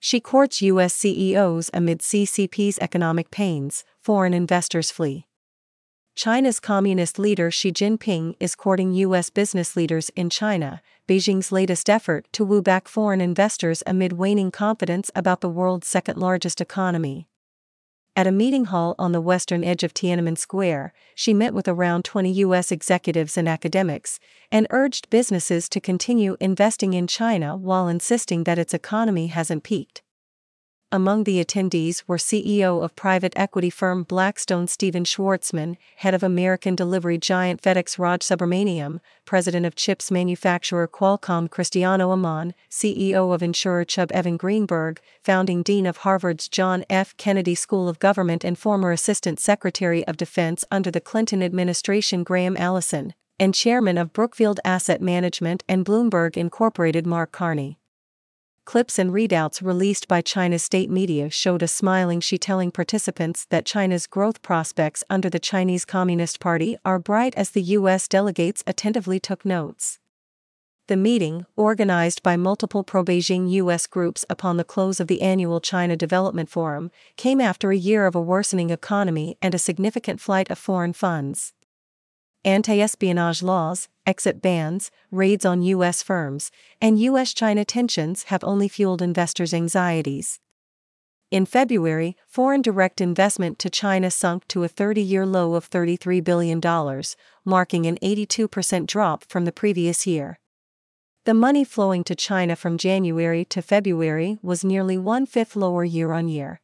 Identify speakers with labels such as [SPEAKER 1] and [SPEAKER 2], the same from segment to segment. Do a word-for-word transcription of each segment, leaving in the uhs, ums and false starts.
[SPEAKER 1] She courts U S C E Os amid C C P's economic pains, foreign investors flee. China's communist leader Xi Jinping is courting U S business leaders in China, Beijing's latest effort to woo back foreign investors amid waning confidence about the world's second-largest economy. At a meeting hall on the western edge of Tiananmen Square, she met with around twenty U S executives and academics, and urged businesses to continue investing in China while insisting that its economy hasn't peaked. Among the attendees were C E O of private equity firm Blackstone Steven Schwartzman, head of American delivery giant FedEx Raj Subramaniam, president of chips manufacturer Qualcomm Cristiano Amon, C E O of insurer Chubb Evan Greenberg, founding dean of Harvard's John F. Kennedy School of Government and former assistant secretary of defense under the Clinton administration Graham Allison, and chairman of Brookfield Asset Management and Bloomberg Incorporated Mark Carney. Clips and readouts released by China's state media showed a smiling Xi telling participants that China's growth prospects under the Chinese Communist Party are bright as the U S delegates attentively took notes. The meeting, organized by multiple pro-Beijing U S groups upon the close of the annual China Development Forum, came after a year of a worsening economy and a significant flight of foreign funds. Anti-espionage laws, exit bans, raids on U S firms, and U S-China tensions have only fueled investors' anxieties. In February, foreign direct investment to China sunk to a thirty-year low of thirty-three billion dollars, marking an eighty-two percent drop from the previous year. The money flowing to China from January to February was nearly one-fifth lower year-on-year.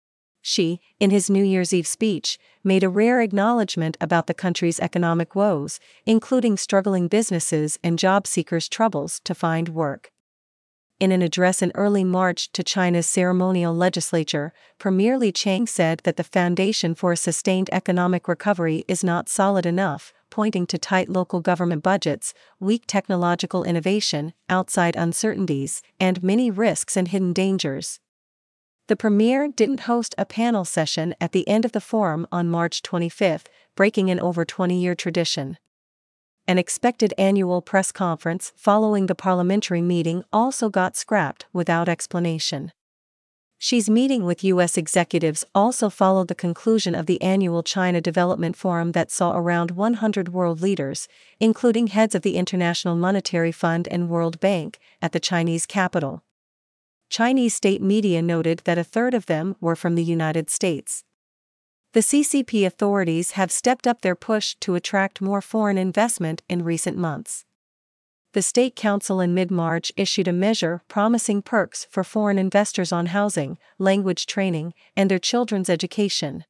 [SPEAKER 1] Xi, in his New Year's Eve speech, made a rare acknowledgement about the country's economic woes, including struggling businesses and job seekers' troubles to find work. In an address in early March to China's ceremonial legislature, Premier Li Qiang said that the foundation for a sustained economic recovery is not solid enough, pointing to tight local government budgets, weak technological innovation, outside uncertainties, and many risks and hidden dangers. The premier didn't host a panel session at the end of the forum on March twenty-fifth, breaking an over twenty-year tradition. An expected annual press conference following the parliamentary meeting also got scrapped without explanation. Xi's meeting with U S executives also followed the conclusion of the annual China Development Forum that saw around one hundred world leaders, including heads of the International Monetary Fund and World Bank, at the Chinese capital. Chinese state media noted that a third of them were from the United States. The C C P authorities have stepped up their push to attract more foreign investment in recent months. The State Council in mid-March issued a measure promising perks for foreign investors on housing, language training, and their children's education.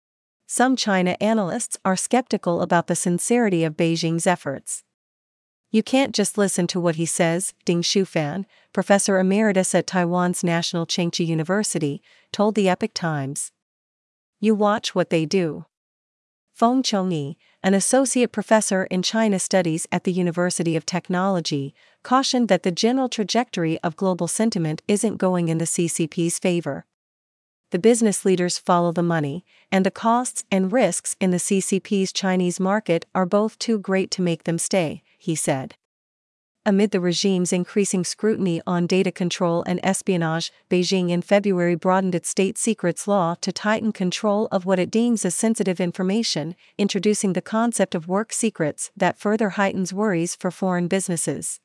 [SPEAKER 1] Some China analysts are skeptical about the sincerity of Beijing's efforts. "You can't just listen to what he says," Ding Shufan, professor emeritus at Taiwan's National Chengchi University, told the Epoch Times. "You watch what they do." Feng Chongyi, an associate professor in China Studies at the University of Technology, cautioned that the general trajectory of global sentiment isn't going in the C C P's favor. "The business leaders follow the money, and the costs and risks in the C C P's Chinese market are both too great to make them stay," he said. Amid the regime's increasing scrutiny on data control and espionage, Beijing in February broadened its state secrets law to tighten control of what it deems as sensitive information, introducing the concept of work secrets that further heightens worries for foreign businesses.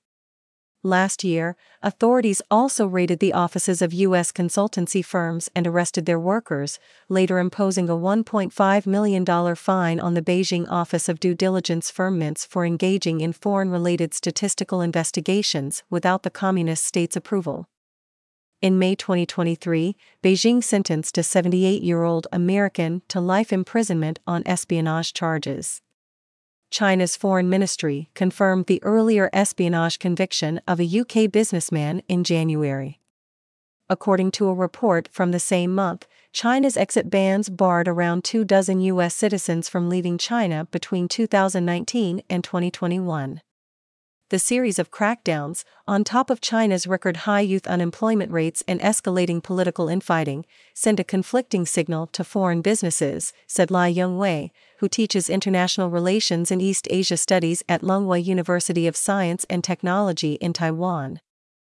[SPEAKER 1] Last year, authorities also raided the offices of U S consultancy firms and arrested their workers, later imposing a one point five million dollars fine on the Beijing Office of Due Diligence firm Mintz for engaging in foreign-related statistical investigations without the communist state's approval. In May twenty twenty-three, Beijing sentenced a seventy-eight-year-old American to life imprisonment on espionage charges. China's foreign ministry confirmed the earlier espionage conviction of a U K businessman in January. According to a report from the same month, China's exit bans barred around two dozen U S citizens from leaving China between two thousand nineteen and twenty twenty-one. The series of crackdowns, on top of China's record-high youth unemployment rates and escalating political infighting, send a conflicting signal to foreign businesses, said Lai Yongwei, who teaches international relations and East Asia studies at Lunghua University of Science and Technology in Taiwan.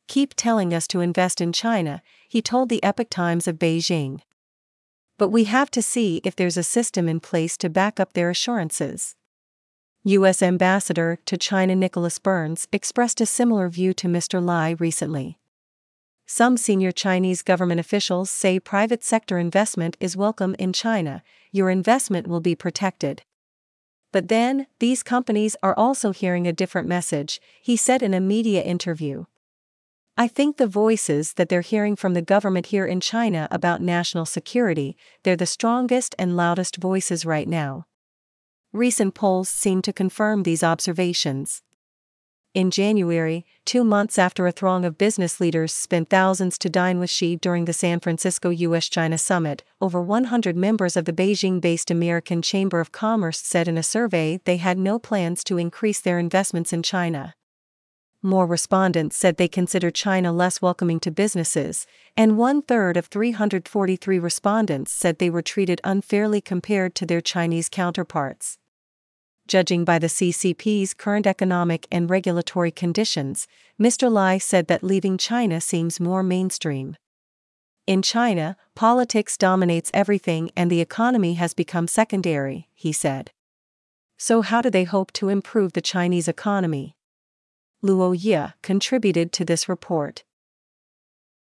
[SPEAKER 1] "Keep telling us to invest in China," he told the Epoch Times of Beijing. "But we have to see if there's a system in place to back up their assurances." U S Ambassador to China Nicholas Burns expressed a similar view to Mister Lai recently. Some senior Chinese government officials say private sector investment is welcome in China. "Your investment will be protected." But then, these companies are also hearing a different message, he said in a media interview. "I think the voices that they're hearing from the government here in China about national security, they're the strongest and loudest voices right now." Recent polls seem to confirm these observations. In January, two months after a throng of business leaders spent thousands to dine with Xi during the San Francisco U S China summit, over one hundred members of the Beijing-based American Chamber of Commerce said in a survey they had no plans to increase their investments in China. More respondents said they consider China less welcoming to businesses, and one-third of three hundred forty-three respondents said they were treated unfairly compared to their Chinese counterparts. Judging by the C C P's current economic and regulatory conditions, Mister Lai said that leaving China seems more mainstream. "In China, politics dominates everything and the economy has become secondary," he said. So how do they hope to improve the Chinese economy? Luo Ye contributed to this report.